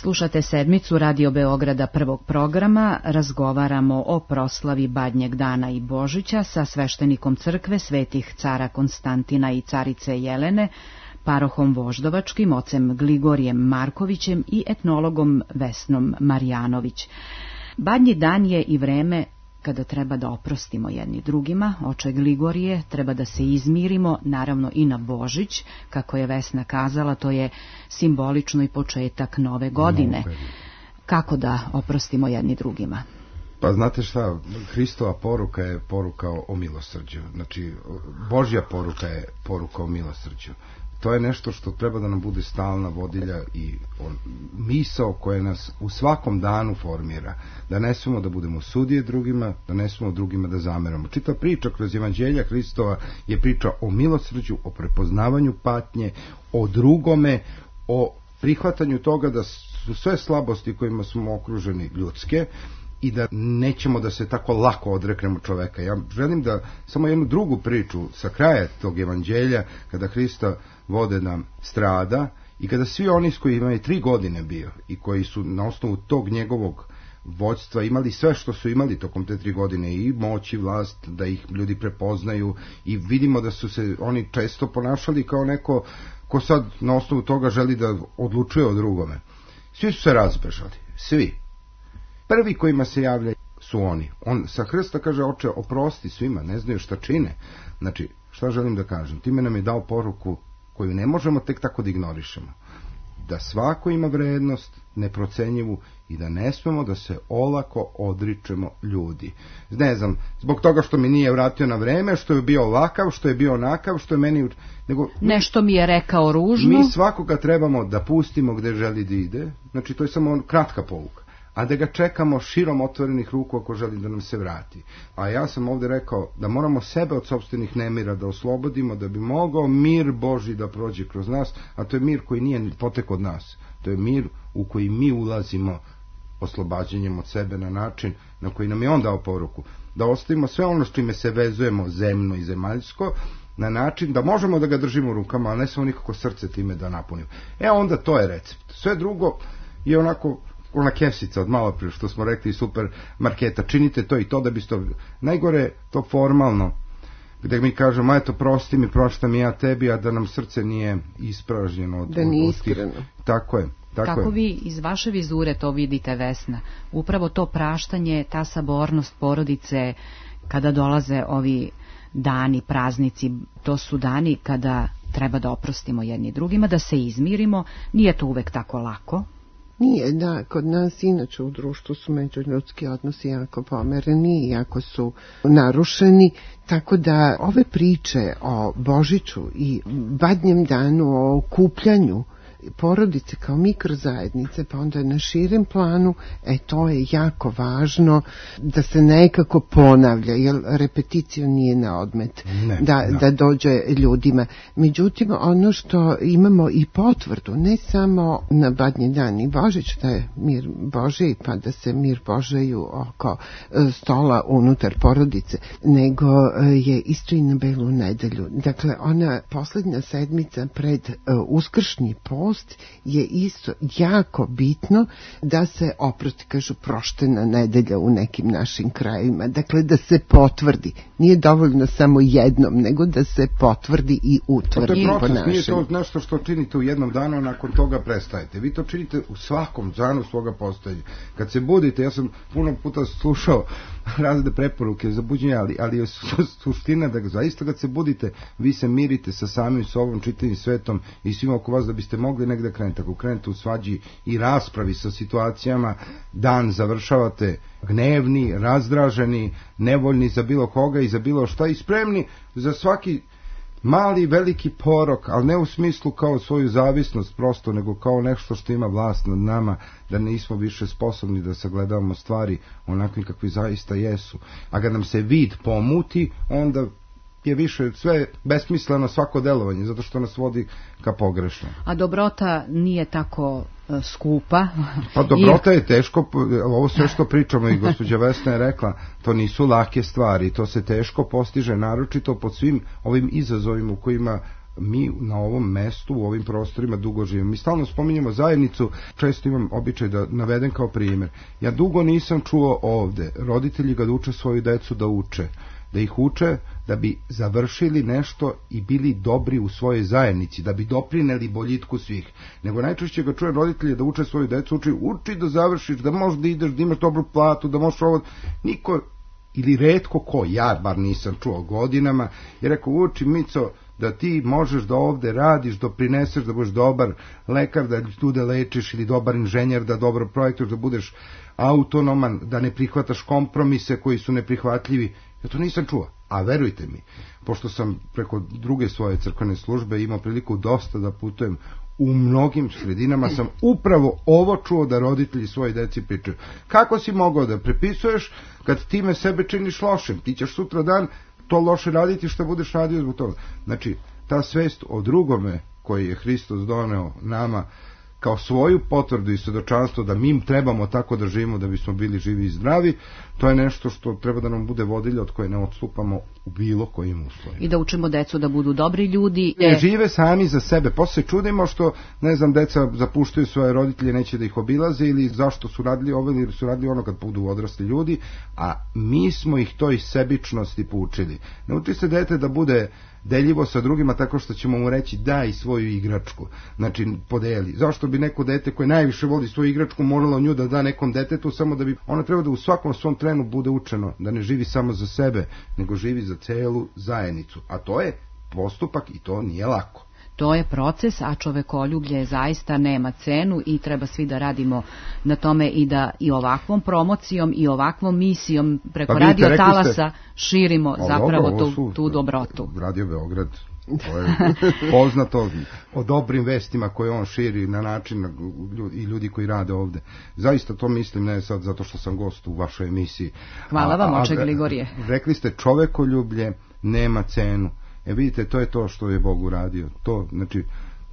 Slušate sedmicu Radio Beograda prvog programa, razgovaramo o proslavi Badnjeg dana i Božića sa sveštenikom crkve svetih cara Konstantina i carice Jelene, parohom Voždovačkim, ocem Gligorijem Markovićem i etnologom Vesnom Marjanović. Badnji dan je i vreme kada treba da oprostimo jedni drugima. Oče Gligorije, treba da se izmirimo, naravno i na Božić, kako je Vesna kazala, to je simbolično i početak nove godine. Kako da oprostimo jedni drugima? Pa znate šta, Hristova poruka je poruka o milosrđu. Znači, Božja poruka je poruka o milosrđu. To je nešto što treba da nam bude stalna vodilja i misao koja nas u svakom danu formira. Da ne smemo da budemo sudije drugima, da ne smemo drugima da zameramo. Čita priča kroz Evanđelja Hristova je priča o milosrđu, o prepoznavanju patnje, o drugome, o prihvatanju toga da su sve slabosti kojima smo okruženi ljudske i da nećemo da se tako lako odreknemo čoveka. Ja želim da samo jednu drugu priču sa kraja tog evanđelja, kada Hrista vode nam strada i kada svi oni s koji imaju 3 godine bio i koji su na osnovu tog njegovog vođstva imali sve što su imali tokom te 3 godine, i moć i vlast, da ih ljudi prepoznaju, i vidimo da su se oni često ponašali kao neko ko sad na osnovu toga želi da odlučuje o drugome. Svi su se razbežali, svi. Prvi kojima se javlja su oni. On sa krsta kaže: Oče, oprosti svima, ne znaju šta čine. Znači, šta želim da kažem? Time nam je dao poruku koju ne možemo tek tako da ignorišemo. Da svako ima vrednost neprocenjivu i da ne smemo da se olako odričemo ljudi. Ne znam, zbog toga što mi nije vratio na vreme, što je bio ovakav, što je bio onakav, što je meni... Nešto mi je rekao ružno. Mi svakoga trebamo da pustimo gde želi da ide. Znači, to je samo kratka pouka. A da ga čekamo širom otvorenih ruku ako želi da nam se vrati. A ja sam ovdje rekao da moramo sebe od sopstvenih nemira da oslobodimo, da bi mogao mir Božji da prođe kroz nas, a to je mir koji nije potek od nas. To je mir u koji mi ulazimo oslobađanjem od sebe na način na koji nam je on dao poruku. Da ostavimo sve ono s čime se vezujemo zemno i zemaljsko, na način da možemo da ga držimo u rukama, a ne samo nikako srce time da napunimo. Onda to je recept. Sve drugo je onako... ona kesica od malo prije što smo rekli super marketa, činite to i to da biste... Najgore to formalno, gde mi kažemo, eto, prosti mi, proštam i ja tebi, a da nam srce nije ispražnjeno. Da nije iskreno. Tako je. Kako vi iz vaše vizure to vidite, Vesna? Upravo to praštanje, ta sabornost porodice, kada dolaze ovi dani, praznici, to su dani kada treba da oprostimo jedni drugima, da se izmirimo, nije to uvek tako lako. Nije, da, kod nas inače u društvu su međuljudski odnosi jako pomereni, jako su narušeni, tako da ove priče o Božiću i Badnjem danu, o okupljanju porodice kao mikrozajednice, pa onda na širem planu, to je jako važno da se nekako ponavlja, jer repeticija nije na odmet da dođe ljudima. Međutim, ono što imamo i potvrdu, ne samo na Badnji dan i Božić, da je mir Božiji, pa da se mir Božeju oko stola unutar porodice, nego je isto i na Belu nedelju. Dakle, ona poslednja sedmica pred uskršnji post je isto jako bitno da se oprosti, kažu, proštena nedelja u nekim našim krajevima. Dakle, da se potvrdi. Nije dovoljno samo jednom, nego da se potvrdi i utvrdi ponašanje. Nije to nešto što činite u jednom danu, nakon toga prestajete. Vi to činite u svakom danu svoga postojanja. Kad se budite, ja sam puno puta slušao razne preporuke za buđenje, ali je suština da zaista kad se budite, vi se mirite sa samim sobom, čitavim svetom i svima oko vas da biste mogli negde krenete. Ako krenete u svađi i raspravi sa situacijama, dan završavate gnevni, razdraženi, nevoljni za bilo koga i za bilo šta i spremni za svaki mali, veliki porok, ali ne u smislu kao svoju zavisnost prosto, nego kao nešto što ima vlast nad nama, da nismo više sposobni da sagledavamo stvari onakvim kakvi zaista jesu. A kad nam se vid pomuti, onda je više sve besmisleno svako delovanje, zato što nas vodi ka pogrešno. A dobrota nije tako skupa. Pa dobrota je teško, ovo sve što pričamo i gospođa Vesna je rekla, to nisu lake stvari, to se teško postiže, naročito pod svim ovim izazovima u kojima mi na ovom mestu, u ovim prostorima dugo živimo. Mi stalno spominjemo zajednicu, često imam običaj da navedem kao primjer. Ja dugo nisam čuo ovde roditelji kad uče svoju decu da uče, da ih uče da bi završili nešto i bili dobri u svojoj zajednici, da bi doprineli boljitku svih. Nego najčešće ga čuje roditelje da uče svoju decu, uči da završiš, da možeš da ideš, da imaš dobru platu, da možeš ovo. Niko ili retko ko, ja bar nisam čuo godinama, je rekao, uči Mico da ti možeš da ovde radiš, doprineseš, da budeš dobar lekar, da ljude lečiš, ili dobar inženjer, da dobro projektuješ, da budeš autonoman, da ne prihvataš kompromise koji su neprihvatljivi. Ja to nisam čuo, a verujte mi, pošto sam preko druge svoje crkvene službe imao priliku dosta da putujem u mnogim sredinama, sam upravo ovo čuo da roditelji svoji deci pričaju. Kako si mogao da prepisuješ kad time sebe činiš lošim? Ti ćeš sutra dan to loše raditi što budeš radio zbog toga. Znači, ta svest o drugome koji je Hristos doneo nama kao svoju potvrdu i svedočanstvo da mi trebamo tako da živimo da bismo bili živi i zdravi, to je nešto što treba da nam bude vodilja od koje ne odstupamo u bilo kojim uslovima. I da učimo decu da budu dobri ljudi. Ne žive sami za sebe. Posle čudimo što, ne znam, deca zapuštaju svoje roditelje, neće da ih obilaze, ili zašto su radili ovo ili su radili ono kad budu odrasli ljudi, a mi smo ih toj sebičnosti poučili. Ne uči se dete da bude deljivo sa drugima tako što ćemo mu reći daj svoju igračku, znači podeli. Zašto bi neko dete koje najviše voli svoju igračku moralo nju da da nekom detetu, samo da bi ona treba da u svakom svom trenu bude učeno da ne živi samo za sebe, nego živi za celu zajednicu, a to je postupak i to nije lako. To je proces, a čovekoljublje zaista nema cenu i treba svi da radimo na tome i da i ovakvom promocijom i ovakvom misijom preko Radio Talasa širimo zapravo tu dobrotu. Radio Beograd, to je poznato o dobrim vestima koje on širi na način i ljudi koji rade ovde. Zaista to mislim, ne sad zato što sam gost u vašoj emisiji. Hvala vam, oče Gligorije. Rekli ste čovekoljublje nema cenu. Vidite, to je to što je Bog uradio. To, znači,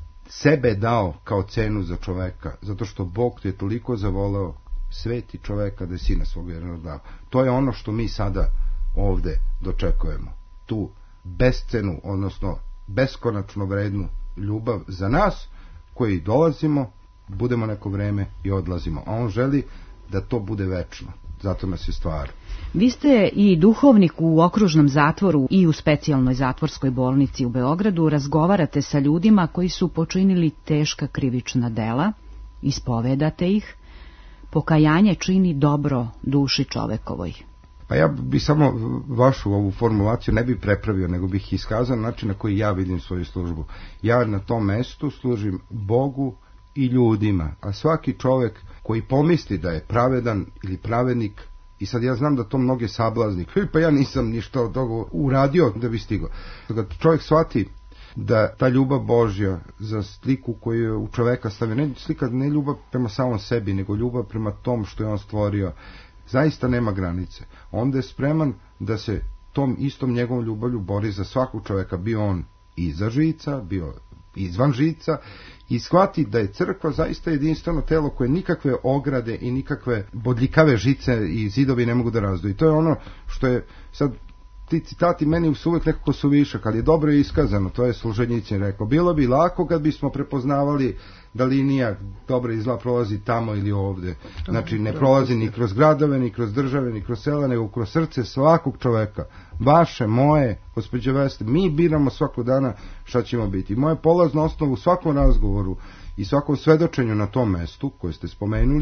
sebe dao kao cenu za čoveka, zato što Bog je toliko zavoleo sveti čoveka da je sina svog jednog dao. To je ono što mi sada ovde dočekujemo. Tu bescenu, odnosno beskonačno vrednu ljubav za nas, koji dolazimo, budemo neko vreme i odlazimo. A on želi da to bude večno. Zato nas je stvar. Vi ste i duhovnik u okružnom zatvoru i u specijalnoj zatvorskoj bolnici u Beogradu. Razgovarate sa ljudima koji su počinili teška krivična dela, ispovedate ih. Pokajanje čini dobro duši čovekovoj. Pa ja bi samo vašu ovu formulaciju ne bi prepravio, nego bih iskazao način na koji ja vidim svoju službu. Ja na tom mestu služim Bogu i ljudima, a svaki čovek koji pomisli da je pravedan ili pravednik, i sad ja znam da to mnoge sablazni, pa ja nisam ništa od toga uradio da bi stigao. Kad čovjek shvati da ta ljubav Božja za sliku koju je u čoveka stavio, ne ljubav prema samom sebi, nego ljubav prema tom što je on stvorio, zaista nema granice. Onda je spreman da se tom istom njegovom ljubavlju bori za svakog čoveka, bio on iza žica, bio izvan žica, i shvati da je crkva zaista jedinstveno telo koje nikakve ograde i nikakve bodljikave žice i zidovi ne mogu da razduju. I to je ono što je sad, ti citati meni su uvek nekako suvišak, ali je dobro iskazano, to je Solženjicin rekao. Bilo bi lako kad bismo prepoznavali da linija dobra i zla prolazi tamo ili ovde. Znači ne prolazi ni kroz gradove, ni kroz države, ni kroz sela, nego kroz srce svakog čoveka. Vaše, moje, gospođo Veste, mi biramo svakog dana šta ćemo biti. Moje polazno osnovu u svakom razgovoru i svakom svedočenju na tom mestu koje ste spomenuli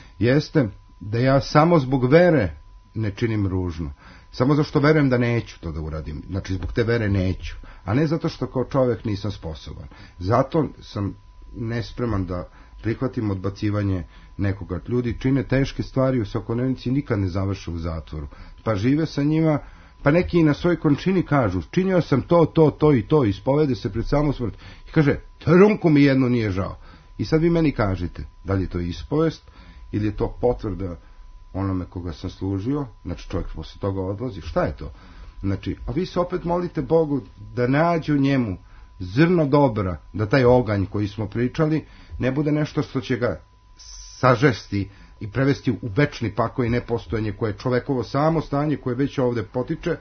jeste da ja samo zbog vere ne činim ružno. Samo zašto verujem da neću to da uradim. Znači zbog te vere neću. A ne zato što kao čovjek nisam sposoban. Zato sam nespreman da prihvatim odbacivanje nekoga. Ljudi čine teške stvari u svakodnevnici i nikad ne završe u zatvoru. Pa žive sa njima, pa neki i na svojoj končini kažu činio sam to i to, ispovede se pred samu smrt. I kaže, trunku mi jedno nije žao. I sad vi meni kažite, da li je to ispovest ili je to potvrda onome koga sam služio, znači čovjek posle toga odlazi, šta je to? Znači, a vi se opet molite Bogu da nađe u njemu zrno dobra, da taj oganj koji smo pričali ne bude nešto što će ga sažesti i prevesti u večni pakao i nepostojanje koje je čovekovo samo stanje koje već ovde potiče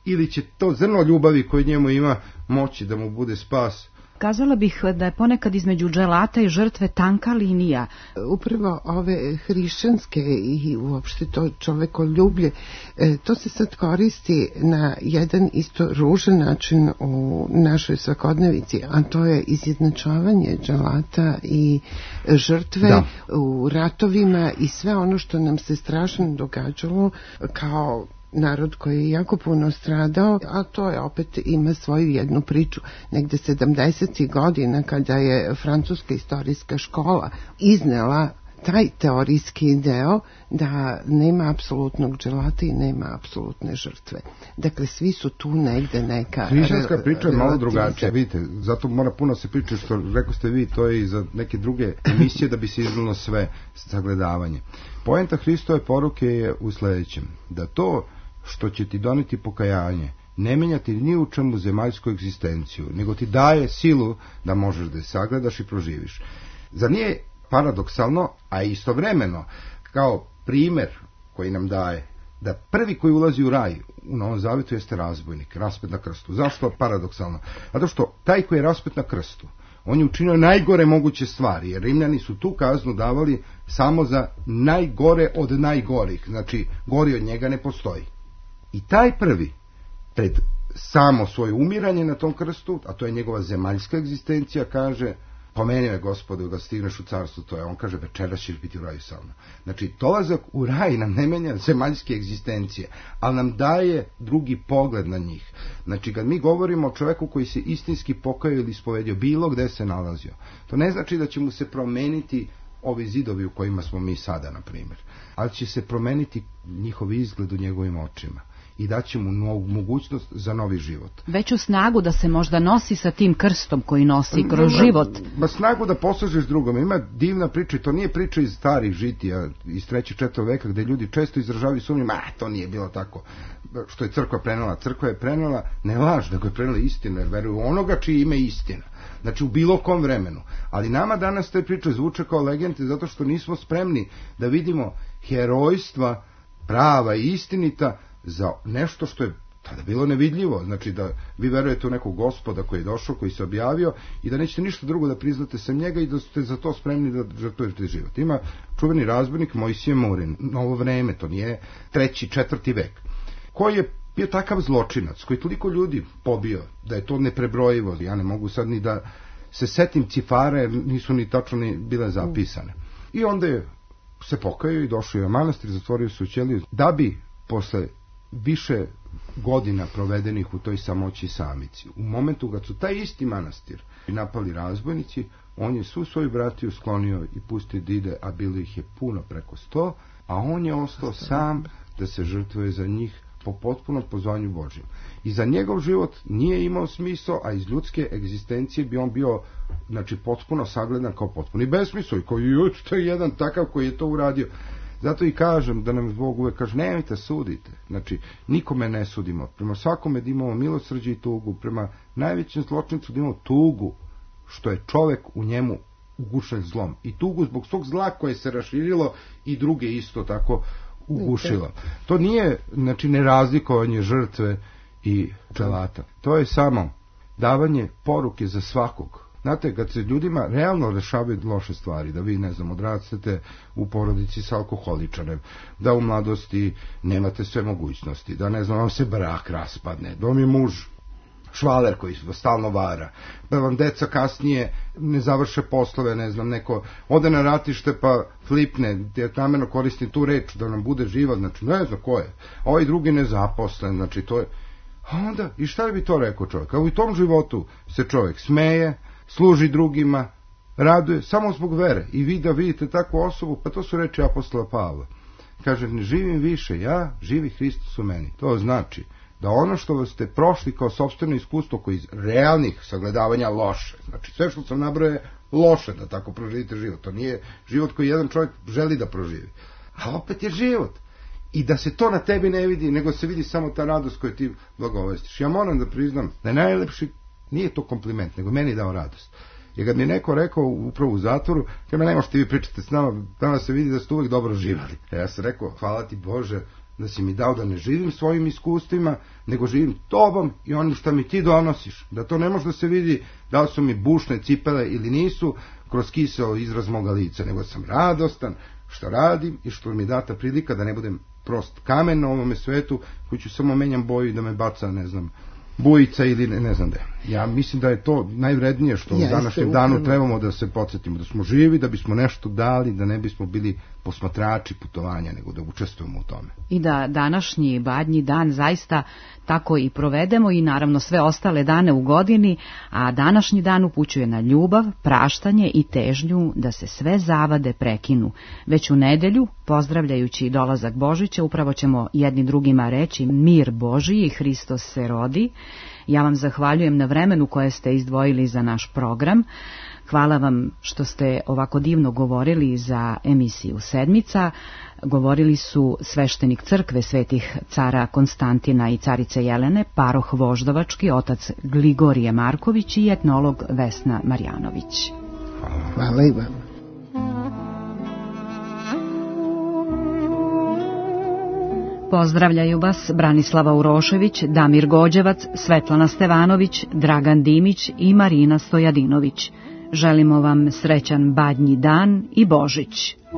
ili će to zrno ljubavi koje njemu ima moći da mu bude spas. Kazala bih da je ponekad između dželata i žrtve tanka linija. Upravo ove hrišćanske i uopšte to čovekoljublje, to se sad koristi na jedan isto ružan način u našoj svakodnevici, a to je izjednačavanje dželata i žrtve u ratovima i sve ono što nam se strašno događalo kao narod koji je jako puno stradao, a to je opet ima svoju jednu priču. Negde 70. godina kada je francuska istorijska škola iznela taj teorijski deo da nema apsolutnog dželata i nema apsolutne žrtve. Dakle, svi su tu negde neka... Hrišćanska priča je malo drugačija, vidite, zato mora puno se priča, što rekao ste vi, to je i za neke druge emisije da bi se iznalo sve sagledavanje. Poenta Hristove poruke je u sledećem, da to što će ti doneti pokajanje ne menja ti ni u čemu zemaljsku egzistenciju, nego ti daje silu da možeš da je sagledaš i proživiš. Zar nije paradoksalno, a istovremeno kao primer koji nam daje da prvi koji ulazi u raj u Novom Zavetu jeste razbojnik, raspet na krstu. Zašto paradoksalno? Zato što taj koji je raspet na krstu, on je učinio najgore moguće stvari, jer Rimljani su tu kaznu davali samo za najgore od najgorih, znači gori od njega ne postoji. I taj prvi, pred samo svoje umiranje na tom krstu, a to je njegova zemaljska egzistencija, kaže, pomenio je Gospodu da stigneš u carstvo, to je, on kaže, večeras ćeš biti u raju sa mnom. Znači, dolazak u raj nam ne menja zemaljske egzistencije, ali nam daje drugi pogled na njih. Znači, kad mi govorimo o čoveku koji se istinski pokajao ili ispovedio bilo gde se nalazio, to ne znači da će mu se promeniti ovi zidovi u kojima smo mi sada, na primjer, ali će se promeniti njihov izgled u njegovim očima i daće mu mogućnost za novi život. Veću snagu da se možda nosi sa tim krstom koji nosi kroz život. Snagu da poslažeš drugom. Ima divna priča, to nije priča iz starih žitija, iz 3. 4. veka, gde ljudi često izražavaju sumnju, to nije bilo tako. Što je crkva prenela? Crkva je prenela ne laž, nego je prenela istinu, jer veruju onoga čije ime istina. Znači u bilo kom vremenu. Ali nama danas te priče zvuče kao legende zato što nismo spremni da vidimo herojstva prava i istinita za nešto što je tada bilo nevidljivo. Znači da vi verujete u nekog Gospoda koji je došao, koji se objavio i da nećete ništa drugo da priznate sem njega i da ste za to spremni da žrtvujete život. Ima čuveni razbojnik Mojsije Morin, novo vreme, to nije 3. 4. vek, koji je bio takav zločinac, koji toliko ljudi pobio, da je to neprebrojivo. Ja ne mogu sad ni da se setim cifare, nisu ni tačno ni bile zapisane. I onda je se pokajao i došao je u manastir, zatvorio se u ćeliju, da bi posle više godina provedenih u toj samoći i samici, u momentu kad su taj isti manastir napali razbojnici, on je svu svoju bratiju sklonio i pustio da ide, a bilo ih je puno preko 100, a on je ostao sam da se žrtvuje za njih po potpunom pozvanju Božjem. I za njegov život nije imao smisao, a iz ljudske egzistencije bi on bio, znači, potpuno sagledan kao potpuni besmisao i koji to je jedan takav koji je to uradio. Zato i kažem da nam Bog uvek kaže, nemojte sudite, znači nikome ne sudimo, prema svakome da imamo milosrđe i tugu, prema najvećem zločincu da imamo tugu, što je čovek u njemu ugušen zlom, i tugu zbog svog zla koje se raširilo i druge isto tako ugušilo. To nije, znači, nerazlikovanje žrtve i dželata, to je samo davanje poruke za svakog. Znate, kad se ljudima realno rešavaju loše stvari, da vi, ne znam, odrastete u porodici sa alkoholičarem, da u mladosti nemate sve mogućnosti, da, ne znam, vam se brak raspadne, da vam je muž švaler koji vas stalno vara, da vam deca kasnije ne završe poslove, ne znam, neko ode na ratište pa flipne, jer namjerno koristim tu reč da nam bude živa, znači ne znam ko je, a ovaj drugi nezaposlen, znači to je, a onda, i šta bi to rekao čovjek? A u tom životu se čovjek smeje, služi drugima, raduje samo zbog vere, i vi da vidite takvu osobu, pa to su reči apostola Pavla, kaže, ne živim više ja, živi Hristos u meni. To znači da ono što ste prošli kao sopstveno iskustvo koji iz realnih sagledavanja loše, znači sve što sam nabrojao je loše da tako proživite život, to nije život koji jedan čovjek želi da proživi, a opet je život, i da se to na tebi ne vidi, nego se vidi samo ta radost koju ti blagovestiš. Ja moram da priznam da je najlepši, nije to kompliment, nego meni dao radost. Jer kad mi je neko rekao upravo u zatvoru, kad me ne možete vi pričate s nama, tamo se vidi da ste uvek dobro živali. Ja sam rekao, hvala ti Bože, da si mi dao da ne živim svojim iskustvima, nego živim tobom i onim što mi ti donosiš. Da to ne može da se vidi da li su mi bušne cipele ili nisu kroz kiseo izraz moga lica, nego sam radostan što radim i što mi je data prilika da ne budem prost kamen na ovome svetu koji ću samo menjam boju i da me baca, ne znam, bujica ili ne znam da je. Ja mislim da je to najvrednije što u današnjem danu trebamo da se podsjetimo, da smo živi, da bismo nešto dali, da ne bismo bili posmatrači putovanja, nego da učestvujemo u tome. I da današnji Badnji dan zaista tako i provedemo i naravno sve ostale dane u godini, a današnji dan upućuje na ljubav, praštanje i težnju da se sve zavade prekinu. Već u nedelju, pozdravljajući dolazak Božića, upravo ćemo jedni drugima reći mir Božiji, Hristos se rodi. Ja vam zahvaljujem na vremenu koje ste izdvojili za naš program. Hvala vam što ste ovako divno govorili za emisiju Sedmica. Govorili su sveštenik crkve svetih cara Konstantina i carice Jelene, paroh Voždovački, otac Gligorije Marković i etnolog Vesna Marjanović. Hvala i vam. Pozdravljaju vas Branislava Urošević, Damir Gođevac, Svetlana Stevanović, Dragan Dimić i Marina Stojadinović. Želimo vam srećan Badnji dan i Božić.